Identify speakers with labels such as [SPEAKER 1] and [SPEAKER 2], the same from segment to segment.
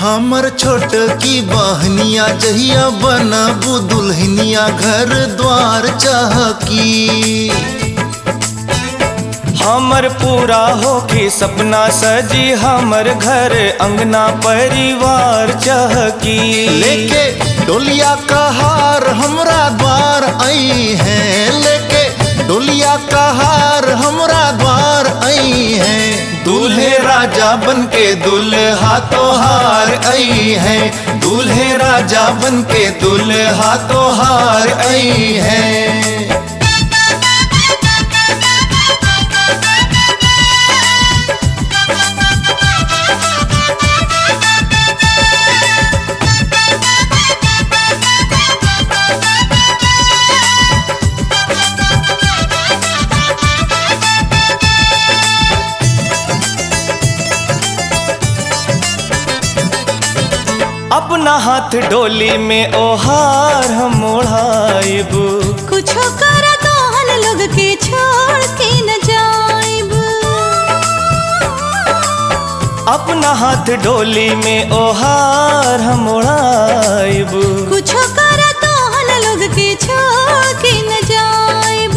[SPEAKER 1] हमर छोट की बहनिया जहिया बनबू दुल्हनिया घर द्वार चहकी।
[SPEAKER 2] हमर पूरा होके सपना सजी हमर घर अंगना परिवार चहकी।
[SPEAKER 1] लेके डोलिया का हार हमरा द्वार आई है, लेके डोलिया का हार हमरा द्वार आई है। दूल्हे राजा बनके दुल्हा तोहार आई है, दूल्हे राजा बनके दुल्हा तोहार आई है।
[SPEAKER 2] अपना हाथ डोली में ओहार हम ओढ़ाइब।
[SPEAKER 3] कुछो करा तोहन लोग के छोड़ के न जाइब।
[SPEAKER 2] अपना हाथ डोली में ओहार हम ओढ़ाइब।
[SPEAKER 3] कुछो करा तोहन लोग के छोड़ के न जाइब।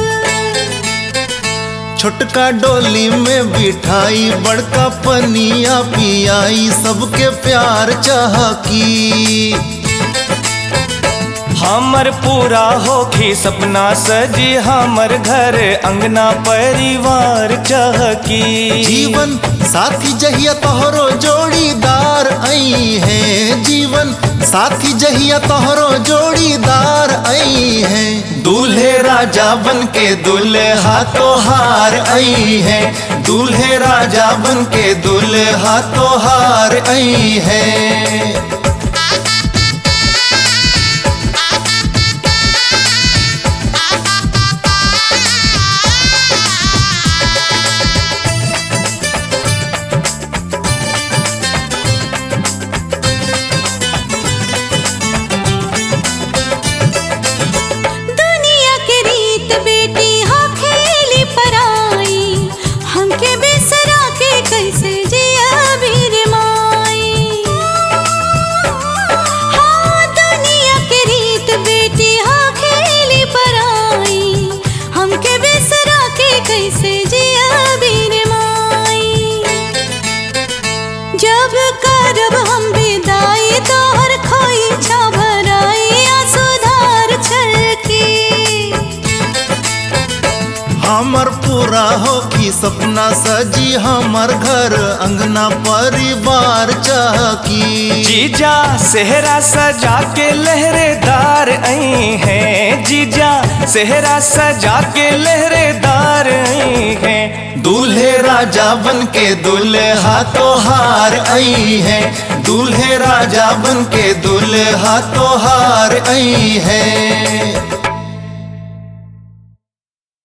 [SPEAKER 1] छोटका डोली में बिठाई बड़का पनिया पियाई सबके प्यार चहकी।
[SPEAKER 2] हमर पूरा होखी सपना सजी हमर घर अंगना परिवार चहकी।
[SPEAKER 1] जीवन साथी जहिया तोहरो जोड़ीदार आई है, जीवन साथी जहिया तोहरो जोड़ीदार आई है। दूल्हे राजा बनके दुल्हा तोहार आई है, दूल्हे राजा बनके दुल्हा तोहार आई है।
[SPEAKER 3] कैसे जिया वीर माई। हाँ दुनिया के रीत बेटी हाँ खेली पराई, हमके बिसरा के कैसे जिया वीर माई। जब करब हम विदाई तोहर खोई छा भराई सुधार छलकी।
[SPEAKER 1] हमर पूरा होखी सपना सजी हमर घर अंगना परिवार चहकी।
[SPEAKER 2] जीजा सेहरा सजा के लहरेदार आई हैं, जीजा सेहरा सजा के लहरेदार आई हैं।
[SPEAKER 1] दूल्हे राजा बनके दुल्हा तोहार आई है, दूल्हे राजा बनके दुल्हा तोहार आई है।